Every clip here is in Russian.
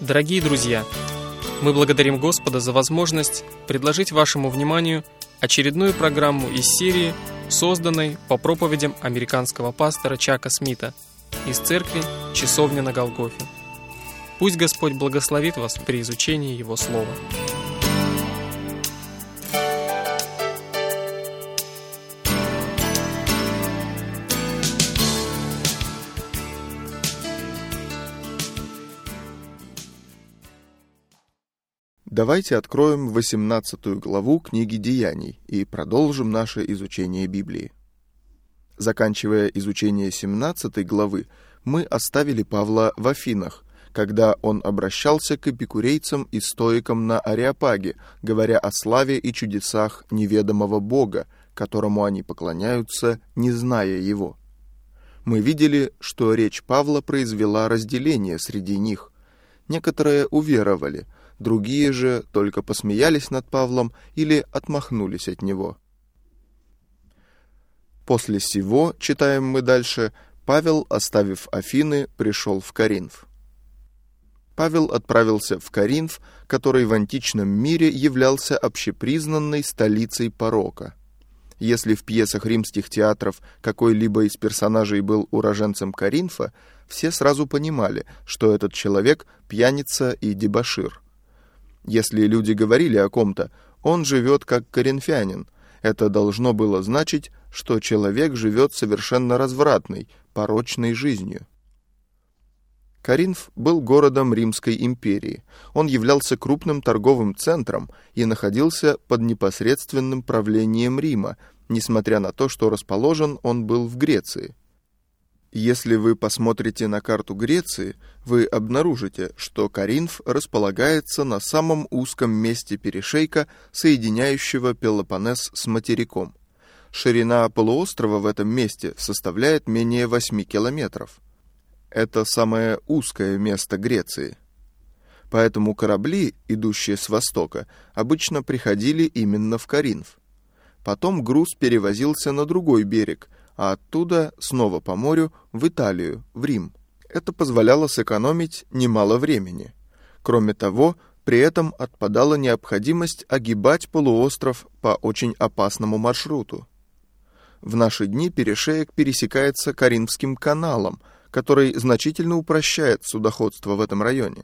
Дорогие друзья, мы благодарим Господа за возможность предложить вашему вниманию очередную программу из серии, созданной по проповедям американского пастора Чака Смита из церкви «Часовня на Голгофе». Пусть Господь благословит вас при изучении Его Слова. Давайте откроем 18 главу книги Деяний и продолжим наше изучение Библии. Заканчивая изучение 17 главы, мы оставили Павла в Афинах, когда он обращался к эпикурейцам и стоикам на Ареопаге, говоря о славе и чудесах неведомого Бога, которому они поклоняются, не зная Его. Мы видели, что речь Павла произвела разделение среди них. Некоторые уверовали, другие же только посмеялись над Павлом или отмахнулись от него. После сего, читаем мы дальше, Павел, оставив Афины, пришел в Коринф. Павел отправился в Коринф, который в античном мире являлся общепризнанной столицей порока. Если в пьесах римских театров какой-либо из персонажей был уроженцем Коринфа, все сразу понимали, что этот человек пьяница и дебошир. Если люди говорили о ком-то, он живет как коринфянин, это должно было значить, что человек живет совершенно развратной, порочной жизнью. Коринф был городом Римской империи. Он являлся крупным торговым центром и находился под непосредственным правлением Рима, несмотря на то, что расположен он был в Греции. Если вы посмотрите на карту Греции, вы обнаружите, что Коринф располагается на самом узком месте перешейка, соединяющего Пелопоннес с материком. Ширина полуострова в этом месте составляет менее 8 километров. Это самое узкое место Греции. Поэтому корабли, идущие с востока, обычно приходили именно в Коринф. Потом груз перевозился на другой берег, а оттуда снова по морю в Италию, в Рим. Это позволяло сэкономить немало времени. Кроме того, при этом отпадала необходимость огибать полуостров по очень опасному маршруту. В наши дни перешеек пересекается Коринфским каналом, который значительно упрощает судоходство в этом районе.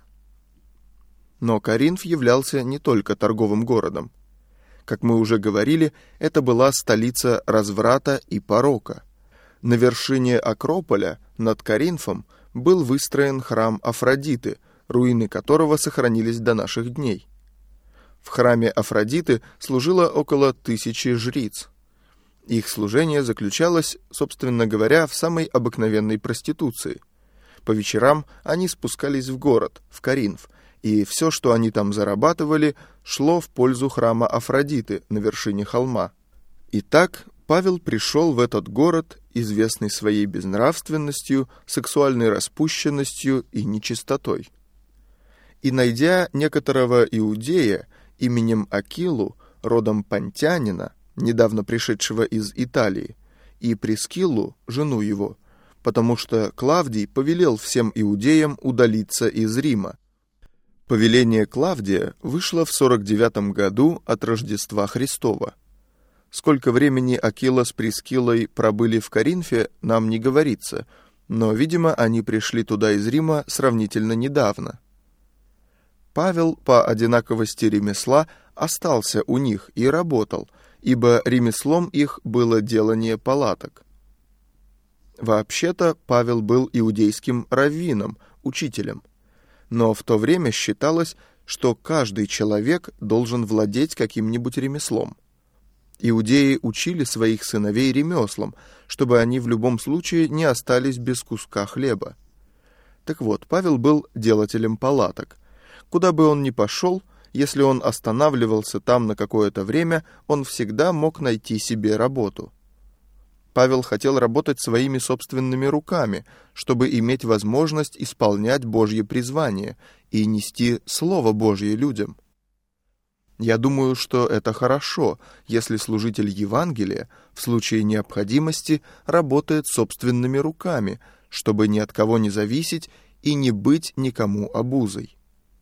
Но Коринф являлся не только торговым городом. Как мы уже говорили, это была столица разврата и порока. На вершине Акрополя над Коринфом был выстроен храм Афродиты, руины которого сохранились до наших дней. В храме Афродиты служило около 1000 жриц. Их служение заключалось, собственно говоря, в самой обыкновенной проституции. По вечерам они спускались в город, в Коринф, и все, что они там зарабатывали, шло в пользу храма Афродиты на вершине холма. Итак, Павел пришел в этот город, известный своей безнравственностью, сексуальной распущенностью и нечистотой. И, найдя некоторого иудея именем Акилу, родом понтянина, недавно пришедшего из Италии, и Прискиллу, жену его, потому что Клавдий повелел всем иудеям удалиться из Рима. Повеление Клавдия вышло в 49 году от Рождества Христова. Сколько времени Акила с Прискиллой пробыли в Коринфе, нам не говорится, но, видимо, они пришли туда из Рима сравнительно недавно. Павел по одинаковости ремесла остался у них и работал, ибо ремеслом их было делание палаток. Вообще-то Павел был иудейским раввином, учителем. Но в то время считалось, что каждый человек должен владеть каким-нибудь ремеслом. Иудеи учили своих сыновей ремеслам, чтобы они в любом случае не остались без куска хлеба. Так вот, Павел был делателем палаток. Куда бы он ни пошел, если он останавливался там на какое-то время, он всегда мог найти себе работу. Павел хотел работать своими собственными руками, чтобы иметь возможность исполнять Божье призвание и нести Слово Божье людям. Я думаю, что это хорошо, если служитель Евангелия в случае необходимости работает собственными руками, чтобы ни от кого не зависеть и не быть никому обузой.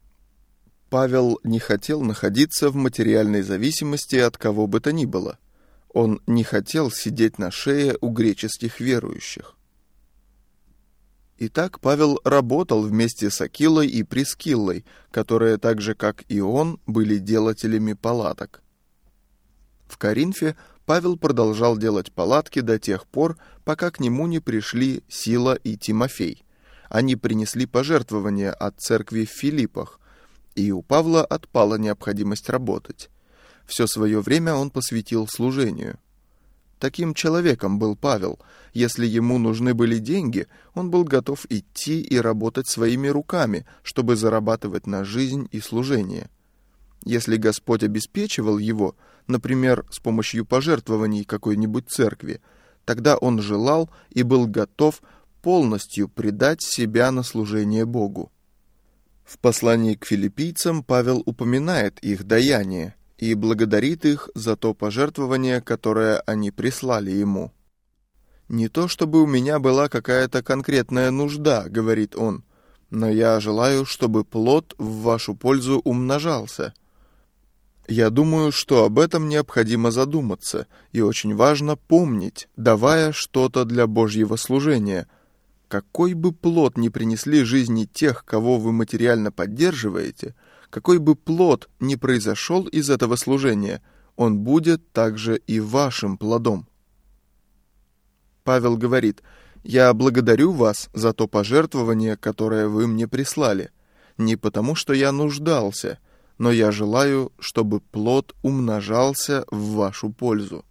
Павел не хотел находиться в материальной зависимости от кого бы то ни было. Он не хотел сидеть на шее у греческих верующих. Итак, Павел работал вместе с Акилой и Прискиллой, которые так же, как и он, были делателями палаток. В Коринфе Павел продолжал делать палатки до тех пор, пока к нему не пришли Сила и Тимофей. Они принесли пожертвования от церкви в Филиппах, и у Павла отпала необходимость работать. Все свое время он посвятил служению. Таким человеком был Павел. Если ему нужны были деньги, он был готов идти и работать своими руками, чтобы зарабатывать на жизнь и служение. Если Господь обеспечивал его, например, с помощью пожертвований какой-нибудь церкви, тогда он желал и был готов полностью предать себя на служение Богу. В послании к филиппийцам Павел упоминает их даяние и благодарит их за то пожертвование, которое они прислали ему. «Не то чтобы у меня была какая-то конкретная нужда, — говорит он, — но я желаю, чтобы плод в вашу пользу умножался». Я думаю, что об этом необходимо задуматься, и очень важно помнить, давая что-то для Божьего служения. Какой бы плод ни принесли жизни тех, кого вы материально поддерживаете, какой бы плод ни произошел из этого служения, он будет также и вашим плодом. Павел говорит: «Я благодарю вас за то пожертвование, которое вы мне прислали, не потому что я нуждался, но я желаю, чтобы плод умножался в вашу пользу».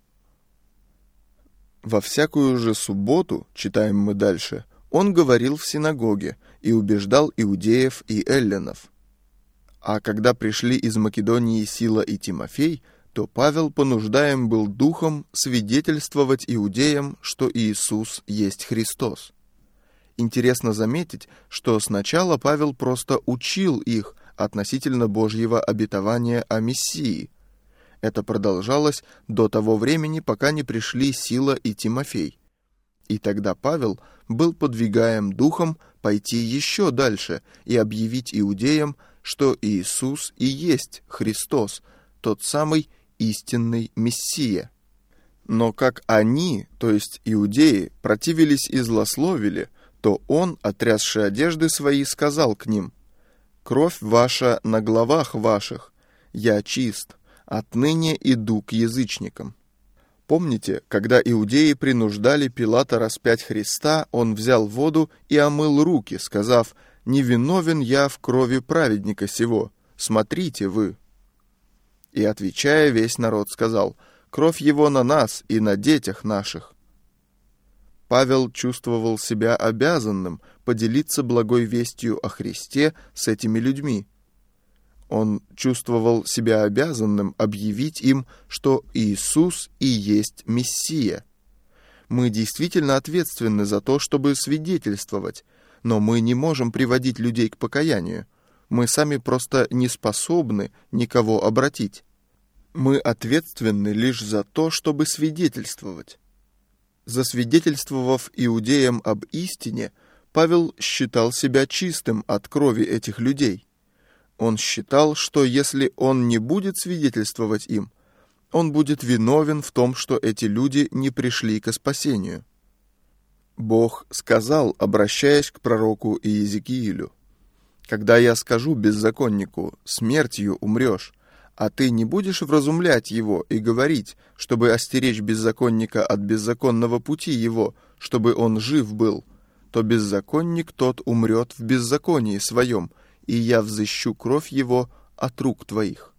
Во всякую же субботу, читаем мы дальше, он говорил в синагоге и убеждал иудеев и эллинов. А когда пришли из Македонии Сила и Тимофей, то Павел понуждаем был духом свидетельствовать иудеям, что Иисус есть Христос. Интересно заметить, что сначала Павел просто учил их относительно Божьего обетования о Мессии. Это продолжалось до того времени, пока не пришли Сила и Тимофей. И тогда Павел был подвигаем духом пойти еще дальше и объявить иудеям, что Иисус и есть Христос, тот самый истинный Мессия. Но как они, то есть иудеи, противились и злословили, то он, отрясши одежды свои, сказал к ним: «Кровь ваша на головах ваших, я чист, отныне иду к язычникам». Помните, когда иудеи принуждали Пилата распять Христа, он взял воду и омыл руки, сказав: «Не виновен я в крови праведника сего, смотрите вы». И, отвечая, весь народ сказал: «Кровь его на нас и на детях наших». Павел чувствовал себя обязанным поделиться благой вестью о Христе с этими людьми. Он чувствовал себя обязанным объявить им, что Иисус и есть Мессия. Мы действительно ответственны за то, чтобы свидетельствовать, но мы не можем приводить людей к покаянию. Мы сами просто не способны никого обратить. Мы ответственны лишь за то, чтобы свидетельствовать. Засвидетельствовав иудеям об истине, Павел считал себя чистым от крови этих людей. Он считал, что если он не будет свидетельствовать им, он будет виновен в том, что эти люди не пришли ко спасению. Бог сказал, обращаясь к пророку Иезекиилю: «Когда я скажу беззаконнику: смертью умрешь, а ты не будешь вразумлять его и говорить, чтобы остеречь беззаконника от беззаконного пути его, чтобы он жив был, то беззаконник тот умрет в беззаконии своем, и я взыщу кровь его от рук твоих».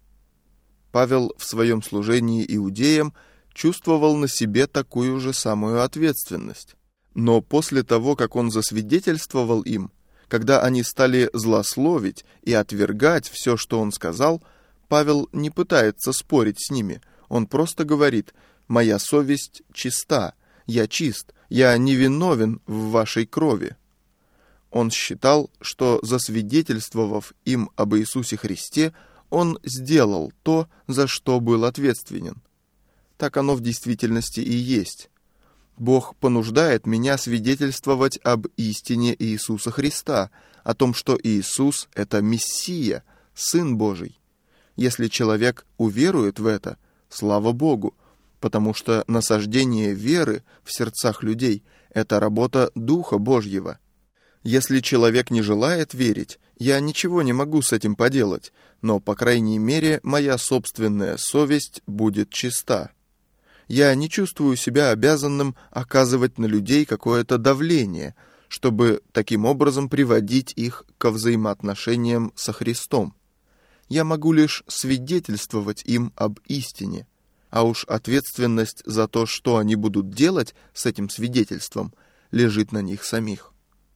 Павел в своем служении иудеям чувствовал на себе такую же самую ответственность. Но после того, как он засвидетельствовал им, когда они стали злословить и отвергать все, что он сказал, Павел не пытается спорить с ними. Он просто говорит: «Моя совесть чиста, я чист, я невиновен в вашей крови». Он считал, что, засвидетельствовав им об Иисусе Христе, он сделал то, за что был ответственен. Так оно в действительности и есть. Бог понуждает меня свидетельствовать об истине Иисуса Христа, о том, что Иисус — это Мессия, Сын Божий. Если человек уверует в это, слава Богу, потому что насаждение веры в сердцах людей – это работа Духа Божьего. Если человек не желает верить, я ничего не могу с этим поделать, но, по крайней мере, моя собственная совесть будет чиста. Я не чувствую себя обязанным оказывать на людей какое-то давление, чтобы таким образом приводить их ко взаимоотношениям со Христом. Я могу лишь свидетельствовать им об истине, а уж ответственность за то, что они будут делать с этим свидетельством, лежит на них самих.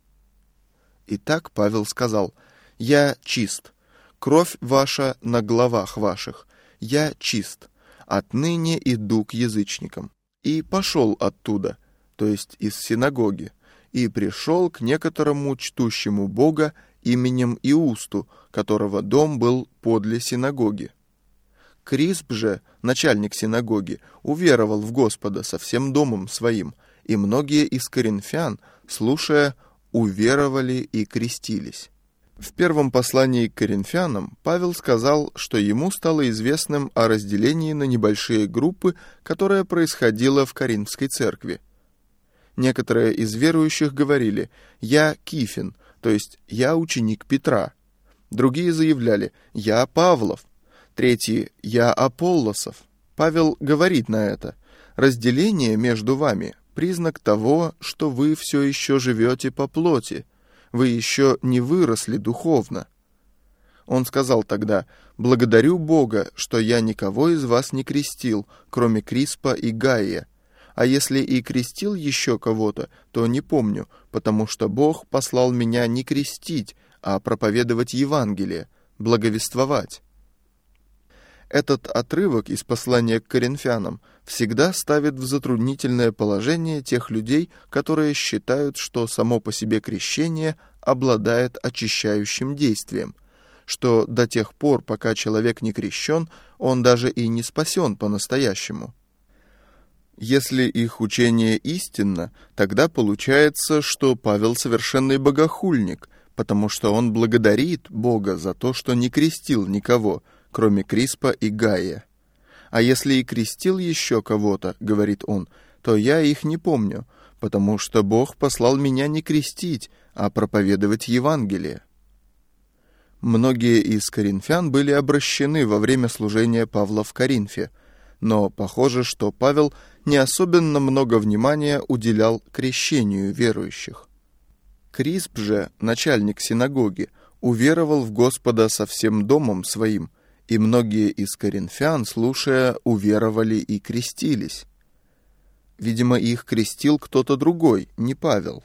Итак, Павел сказал: «Я чист, кровь ваша на главах ваших, я чист, отныне иду к язычникам». И пошел оттуда, то есть из синагоги, и пришел к некоторому чтущему Бога именем Иусту, которого дом был подле синагоги. Крисп же, начальник синагоги, уверовал в Господа со всем домом своим, и многие из коринфян, слушая, уверовали и крестились. В первом послании к коринфянам Павел сказал, что ему стало известным о разделении на небольшие группы, которое происходило в Коринфской церкви. Некоторые из верующих говорили: «Я Кифин», то есть «я ученик Петра». Другие заявляли: «Я Павлов». Третьи: «Я Аполлосов». Павел говорит на это: «Разделение между вами – признак того, что вы все еще живете по плоти, вы еще не выросли духовно». Он сказал тогда: «Благодарю Бога, что я никого из вас не крестил, кроме Криспа и Гая. А если и крестил еще кого-то, то не помню, потому что Бог послал меня не крестить, а проповедовать Евангелие, благовествовать». Этот отрывок из послания к коринфянам всегда ставит в затруднительное положение тех людей, которые считают, что само по себе крещение обладает очищающим действием, что до тех пор, пока человек не крещен, он даже и не спасен по-настоящему. Если их учение истинно, тогда получается, что Павел совершенный богохульник, потому что он благодарит Бога за то, что не крестил никого, кроме Криспа и Гая. А если и крестил еще кого-то, говорит он, то я их не помню, потому что Бог послал меня не крестить, а проповедовать Евангелие. Многие из коринфян были обращены во время служения Павла в Коринфе, но похоже, что Павел не особенно много внимания уделял крещению верующих. Крисп же, начальник синагоги, уверовал в Господа со всем домом своим, и многие из коринфян, слушая, уверовали и крестились. Видимо, их крестил кто-то другой, не Павел.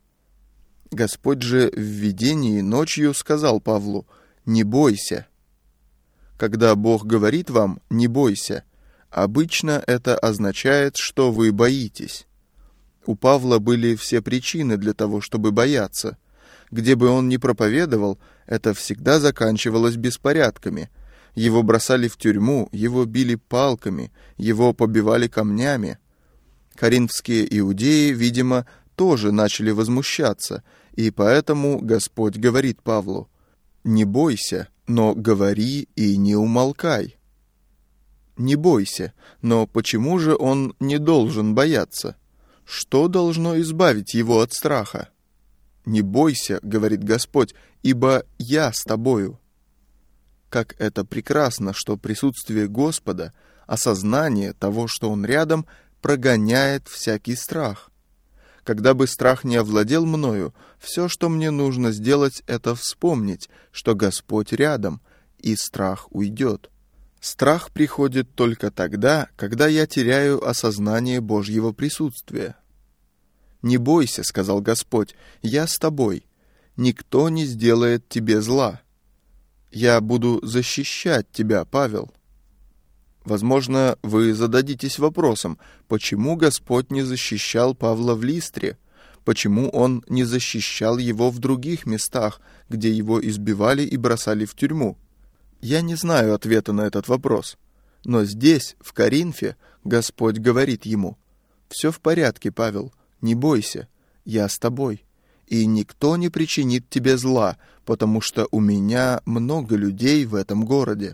Господь же в видении ночью сказал Павлу: «Не бойся». Когда Бог говорит вам «не бойся», обычно это означает, что вы боитесь. У Павла были все причины для того, чтобы бояться. Где бы он ни проповедовал, это всегда заканчивалось беспорядками. Его бросали в тюрьму, его били палками, его побивали камнями. Коринфские иудеи, видимо, тоже начали возмущаться, и поэтому Господь говорит Павлу: «Не бойся, но говори и не умолкай». Не бойся, но почему же он не должен бояться? Что должно избавить его от страха? «Не бойся, — говорит Господь, — ибо я с тобою». Как это прекрасно, что присутствие Господа, осознание того, что Он рядом, прогоняет всякий страх. Когда бы страх не овладел мною, все, что мне нужно сделать, это вспомнить, что Господь рядом, и страх уйдет. Страх приходит только тогда, когда я теряю осознание Божьего присутствия. «Не бойся, — сказал Господь, — я с тобой. Никто не сделает тебе зла. Я буду защищать тебя, Павел». Возможно, вы зададитесь вопросом, почему Господь не защищал Павла в Листре, почему Он не защищал его в других местах, где его избивали и бросали в тюрьму. Я не знаю ответа на этот вопрос, но здесь, в Коринфе, Господь говорит ему: «Все в порядке, Павел, не бойся, я с тобой, и никто не причинит тебе зла, потому что у меня много людей в этом городе».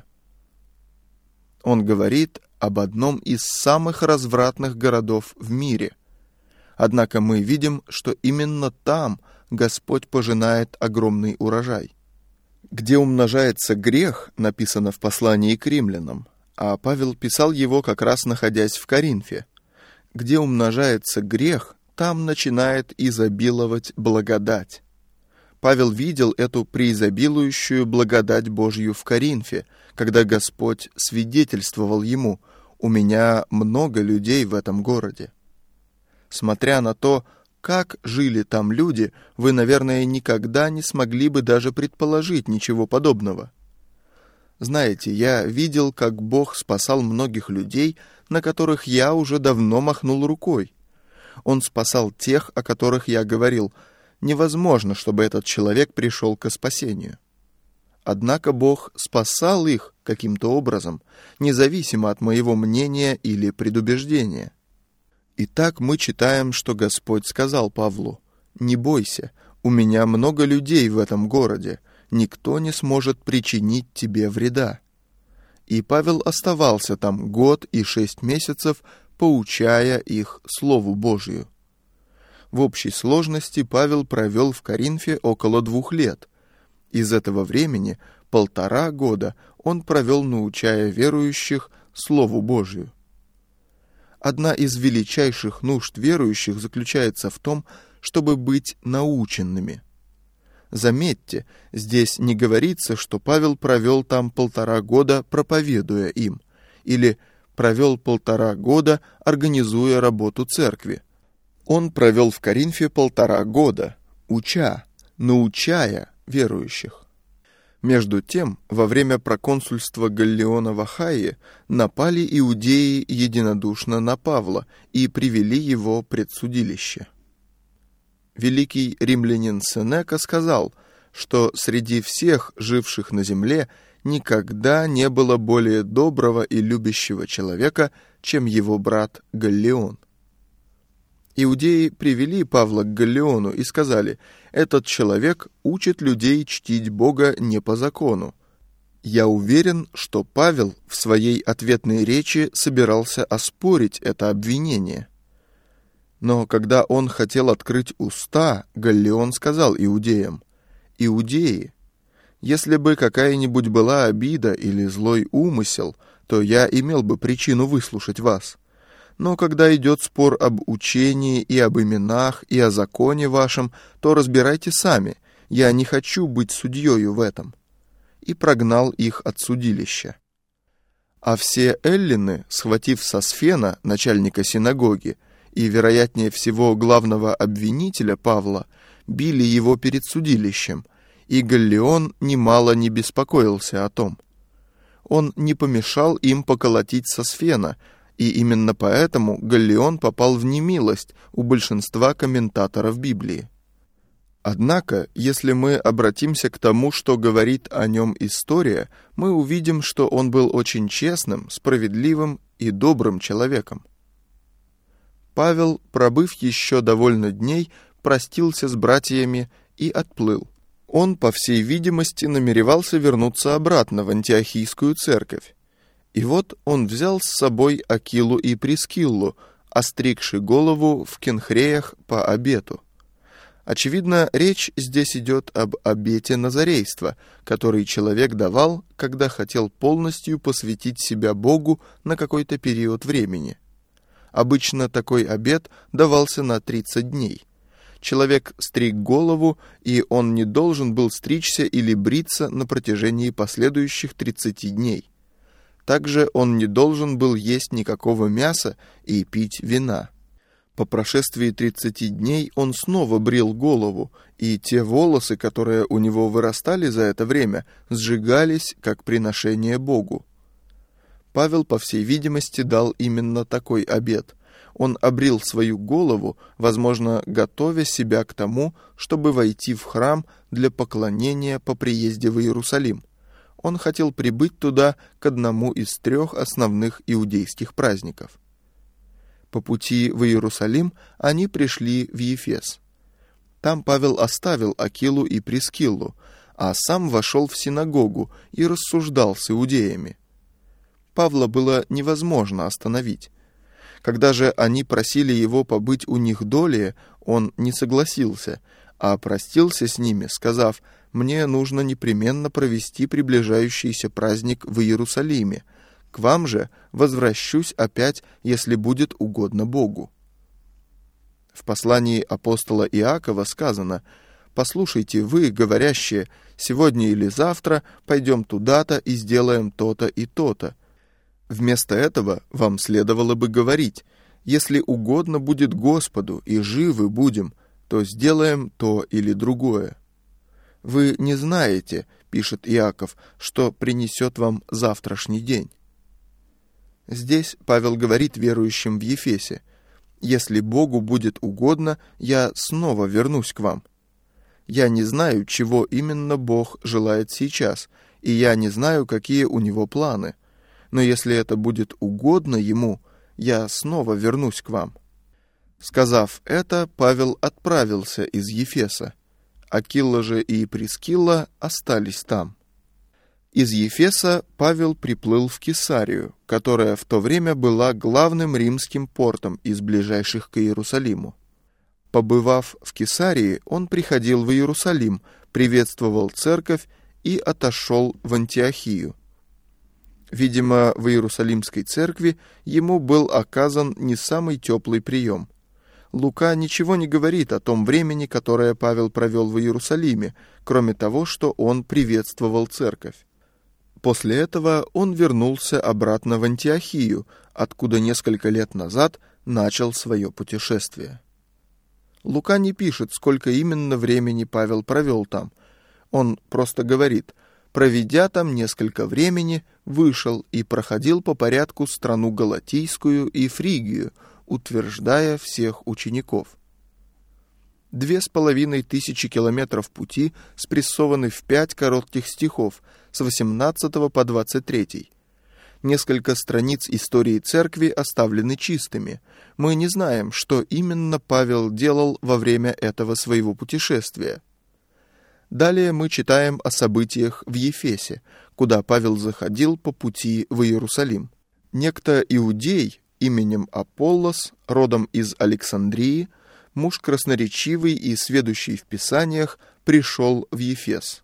Он говорит об одном из самых развратных городов в мире. Однако мы видим, что именно там Господь пожинает огромный урожай. Где умножается грех, написано в послании к римлянам, а Павел писал его как раз находясь в Коринфе. Где умножается грех, там начинает изобиловать благодать. Павел видел эту преизобилующую благодать Божью в Коринфе, когда Господь свидетельствовал ему: «У меня много людей в этом городе». Смотря на то, как жили там люди, вы, наверное, никогда не смогли бы даже предположить ничего подобного. Знаете, я видел, как Бог спасал многих людей, на которых я уже давно махнул рукой. Он спасал тех, о которых я говорил: невозможно, чтобы этот человек пришел ко спасению. Однако Бог спасал их каким-то образом, независимо от моего мнения или предубеждения. Итак, мы читаем, что Господь сказал Павлу: «Не бойся, у меня много людей в этом городе, никто не сможет причинить тебе вреда». И Павел оставался там 1 год и 6 месяцев, поучая их Слову Божию. В общей сложности Павел провел в Коринфе около 2 лет. Из этого времени 1,5 года он провел, научая верующих Слову Божию. Одна из величайших нужд верующих заключается в том, чтобы быть наученными. Заметьте, здесь не говорится, что Павел провел там 1,5 года, проповедуя им, или провел 1,5 года, организуя работу церкви. Он провел в Коринфе 1,5 года, научая верующих. Между тем, во время проконсульства Галлиона в Ахайе напали иудеи единодушно на Павла и привели его пред судилище. Великий римлянин Сенека сказал, что среди всех живших на земле никогда не было более доброго и любящего человека, чем его брат Галлион. Иудеи привели Павла к Галлиону и сказали: «Этот человек учит людей чтить Бога не по закону». Я уверен, что Павел в своей ответной речи собирался оспорить это обвинение. Но когда он хотел открыть уста, Галлион сказал иудеям: «Иудеи, если бы какая-нибудь была обида или злой умысел, то я имел бы причину выслушать вас. Но когда идет спор об учении и об именах и о законе вашем, то разбирайте сами, я не хочу быть судьёю в этом». И прогнал их от судилища. А все эллины, схватив Сосфена, начальника синагоги, и, вероятнее всего, главного обвинителя Павла, били его перед судилищем, и Галлион немало не беспокоился о том. Он не помешал им поколотить Сосфена, и именно поэтому Галлион попал в немилость у большинства комментаторов Библии. Однако, если мы обратимся к тому, что говорит о нем история, мы увидим, что он был очень честным, справедливым и добрым человеком. Павел, пробыв еще довольно дней, простился с братьями и отплыл. Он, по всей видимости, намеревался вернуться обратно в Антиохийскую церковь. И вот он взял с собой Акилу и Прискиллу, остригши голову в Кенхреях по обету. Очевидно, речь здесь идет об обете назарейства, который человек давал, когда хотел полностью посвятить себя Богу на какой-то период времени. Обычно такой обет давался на 30 дней. Человек стриг голову, и он не должен был стричься или бриться на протяжении последующих 30 дней. Также он не должен был есть никакого мяса и пить вина. По прошествии 30 дней он снова брил голову, и те волосы, которые у него вырастали за это время, сжигались как приношение Богу. Павел, по всей видимости, дал именно такой обет. Он обрил свою голову, возможно, готовя себя к тому, чтобы войти в храм для поклонения по приезде в Иерусалим. Он хотел прибыть туда к одному из 3 основных иудейских праздников. По пути в Иерусалим они пришли в Ефес. Там Павел оставил Акилу и Прискиллу, а сам вошел в синагогу и рассуждал с иудеями. Павла было невозможно остановить. Когда же они просили его побыть у них долее, он не согласился, а простился с ними, сказав: «Мне нужно непременно провести приближающийся праздник в Иерусалиме. К вам же возвращусь опять, если будет угодно Богу». В послании апостола Иакова сказано: «Послушайте вы, говорящие, сегодня или завтра пойдем туда-то и сделаем то-то и то-то». Вместо этого вам следовало бы говорить: «Если угодно будет Господу и живы будем, то сделаем то или другое». «Вы не знаете, — пишет Иаков, — что принесет вам завтрашний день». Здесь Павел говорит верующим в Ефесе: «Если Богу будет угодно, я снова вернусь к вам. Я не знаю, чего именно Бог желает сейчас, и я не знаю, какие у Него планы. Но если это будет угодно Ему, я снова вернусь к вам». Сказав это, Павел отправился из Ефеса. Акилла же и Прискилла остались там. Из Ефеса Павел приплыл в Кесарию, которая в то время была главным римским портом из ближайших к Иерусалиму. Побывав в Кесарии, он приходил в Иерусалим, приветствовал церковь и отошел в Антиохию. Видимо, в Иерусалимской церкви ему был оказан не самый теплый прием. Лука ничего не говорит о том времени, которое Павел провел в Иерусалиме, кроме того, что он приветствовал церковь. После этого он вернулся обратно в Антиохию, откуда несколько лет назад начал свое путешествие. Лука не пишет, сколько именно времени Павел провел там. Он просто говорит: проведя там несколько времени, вышел и проходил по порядку страну Галатийскую и Фригию, утверждая всех учеников. 2500 километров пути спрессованы в 5 коротких стихов с 18 по 23. Несколько страниц истории церкви оставлены чистыми. Мы не знаем, что именно Павел делал во время этого своего путешествия. Далее мы читаем о событиях в Ефесе, куда Павел заходил по пути в Иерусалим. Некто иудей именем Аполлос, родом из Александрии, муж красноречивый и сведущий в Писаниях, пришел в Ефес.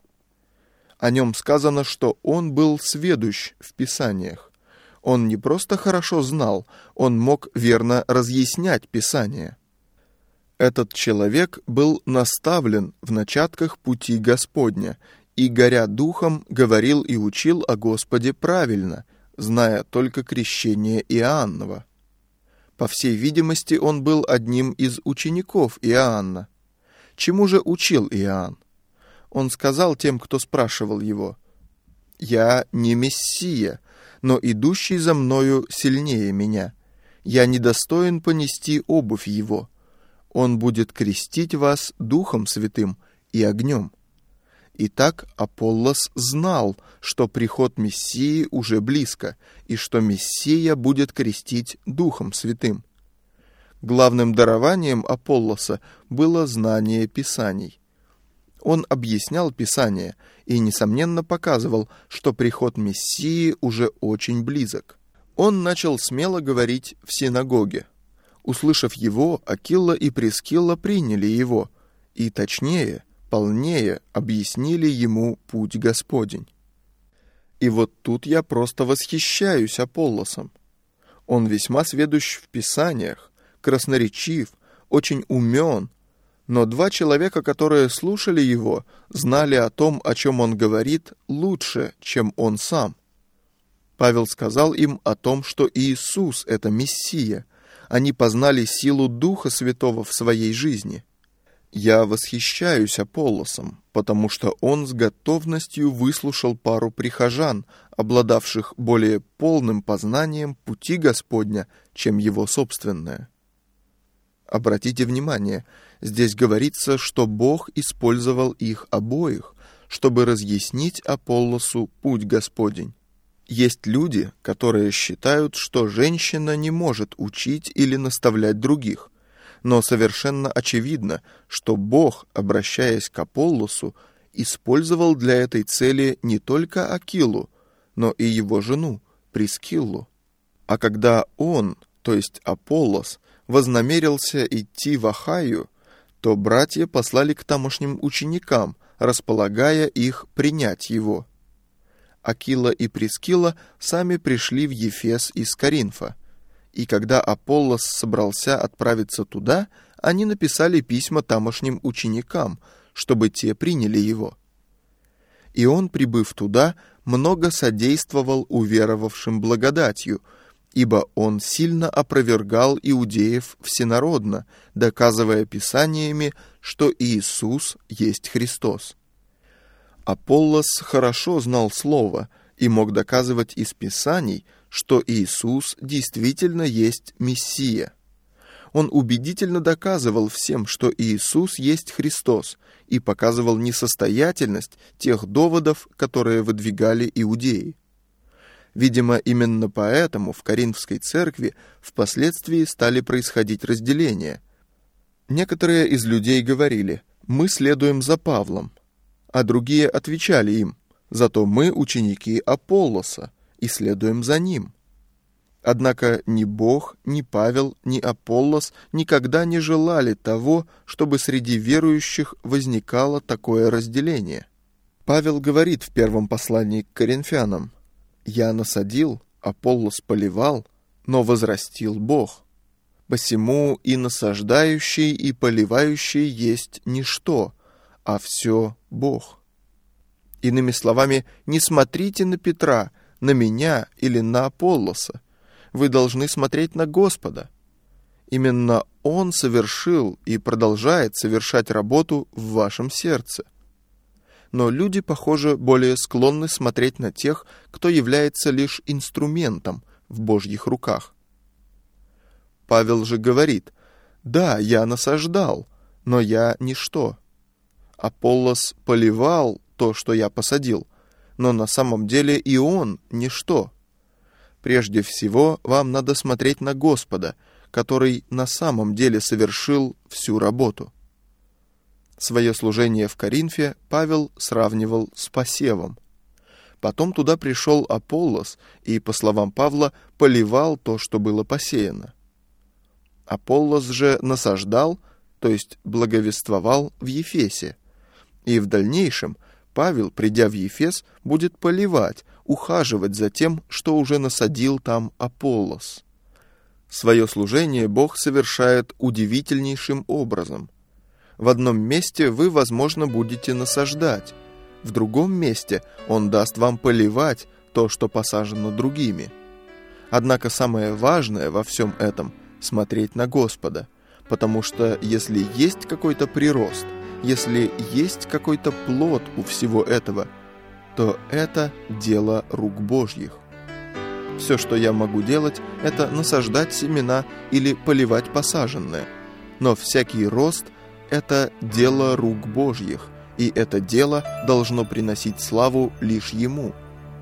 О нем сказано, что он был сведущ в Писаниях. Он не просто хорошо знал, он мог верно разъяснять Писание. Этот человек был наставлен в начатках пути Господня и, горя духом, говорил и учил о Господе правильно, зная только крещение Иоаннова. По всей видимости, он был одним из учеников Иоанна. Чему же учил Иоанн? Он сказал тем, кто спрашивал его: «Я не Мессия, но идущий за мною сильнее меня. Я недостоин понести обувь его. Он будет крестить вас Духом Святым и огнем». Итак, Аполлос знал, что приход Мессии уже близко, и что Мессия будет крестить Духом Святым. Главным дарованием Аполлоса было знание Писаний. Он объяснял Писание и, несомненно, показывал, что приход Мессии уже очень близок. Он начал смело говорить в синагоге. Услышав его, Акилла и Прискилла приняли его, и точнее, полнее объяснили ему путь Господень. И вот тут я просто восхищаюсь Аполлосом. Он весьма сведущ в Писаниях, красноречив, очень умен, но 2 человека, которые слушали его, знали о том, о чем он говорит, лучше, чем он сам. Павел сказал им о том, что Иисус — это Мессия. Они познали силу Духа Святого в своей жизни. Я восхищаюсь Аполлосом, потому что он с готовностью выслушал пару прихожан, обладавших более полным познанием пути Господня, чем его собственное. Обратите внимание, здесь говорится, что Бог использовал их обоих, чтобы разъяснить Аполлосу путь Господень. Есть люди, которые считают, что женщина не может учить или наставлять других. Но совершенно очевидно, что Бог, обращаясь к Аполлосу, использовал для этой цели не только Акилу, но и его жену, Прискиллу. А когда он, то есть Аполлос, вознамерился идти в Ахайю, то братья послали к тамошним ученикам, располагая их принять его. Акила и Прискилла сами пришли в Ефес из Коринфа, и когда Аполлос собрался отправиться туда, они написали письма тамошним ученикам, чтобы те приняли его. И он, прибыв туда, много содействовал уверовавшим благодатью, ибо он сильно опровергал иудеев всенародно, доказывая писаниями, что Иисус есть Христос. Аполлос хорошо знал Слово и мог доказывать из Писаний, что Иисус действительно есть Мессия. Он убедительно доказывал всем, что Иисус есть Христос, и показывал несостоятельность тех доводов, которые выдвигали иудеи. Видимо, именно поэтому в Коринфской церкви впоследствии стали происходить разделения. Некоторые из людей говорили: «Мы следуем за Павлом», а другие отвечали им: «Зато мы ученики Аполлоса и следуем за ним». Однако ни Бог, ни Павел, ни Аполлос никогда не желали того, чтобы среди верующих возникало такое разделение. Павел говорит в первом послании к Коринфянам: «Я насадил, Аполлос поливал, но возрастил Бог. Посему и насаждающий, и поливающий есть ничто, а все Бог». Иными словами, не смотрите на Петра, на меня или на Аполлоса. Вы должны смотреть на Господа. Именно Он совершил и продолжает совершать работу в вашем сердце. Но люди, похоже, более склонны смотреть на тех, кто является лишь инструментом в Божьих руках. Павел же говорит: «Да, я насаждал, но я ничто. Аполлос поливал то, что я посадил, но на самом деле и он ничто. Прежде всего, вам надо смотреть на Господа, который на самом деле совершил всю работу». Свое служение в Коринфе Павел сравнивал с посевом. Потом туда пришел Аполлос и, по словам Павла, поливал то, что было посеяно. Аполлос же насаждал, то есть благовествовал в Ефесе. И в дальнейшем Павел, придя в Ефес, будет поливать, ухаживать за тем, что уже насадил там Аполлос. Свое служение Бог совершает удивительнейшим образом. В одном месте вы, возможно, будете насаждать, в другом месте Он даст вам поливать то, что посажено другими. Однако самое важное во всем этом — смотреть на Господа, потому что если есть какой-то прирост, если есть какой-то плод у всего этого, то это дело рук Божьих. Все, что я могу делать, это насаждать семена или поливать посаженное. Но всякий рост — это дело рук Божьих, и это дело должно приносить славу лишь Ему.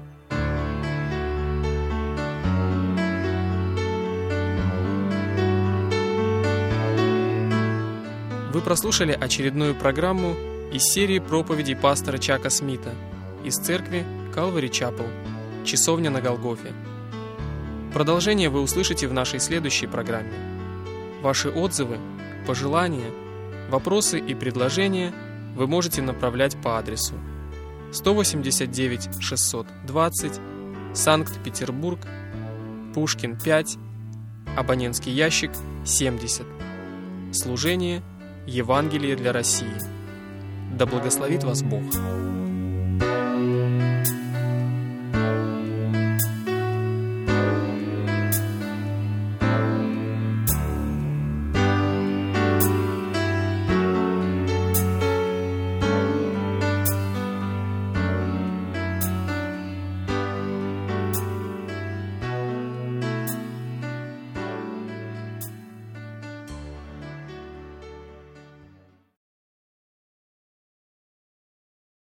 Вы прослушали очередную программу из серии проповедей пастора Чака Смита из церкви Calvary Chapel, Часовня на Голгофе. Продолжение вы услышите в нашей следующей программе. Ваши отзывы, пожелания, вопросы и предложения вы можете направлять по адресу 189 620, Санкт-Петербург, Пушкин 5, абонентский ящик 70. Служение Евангелие для России. Да благословит вас Бог!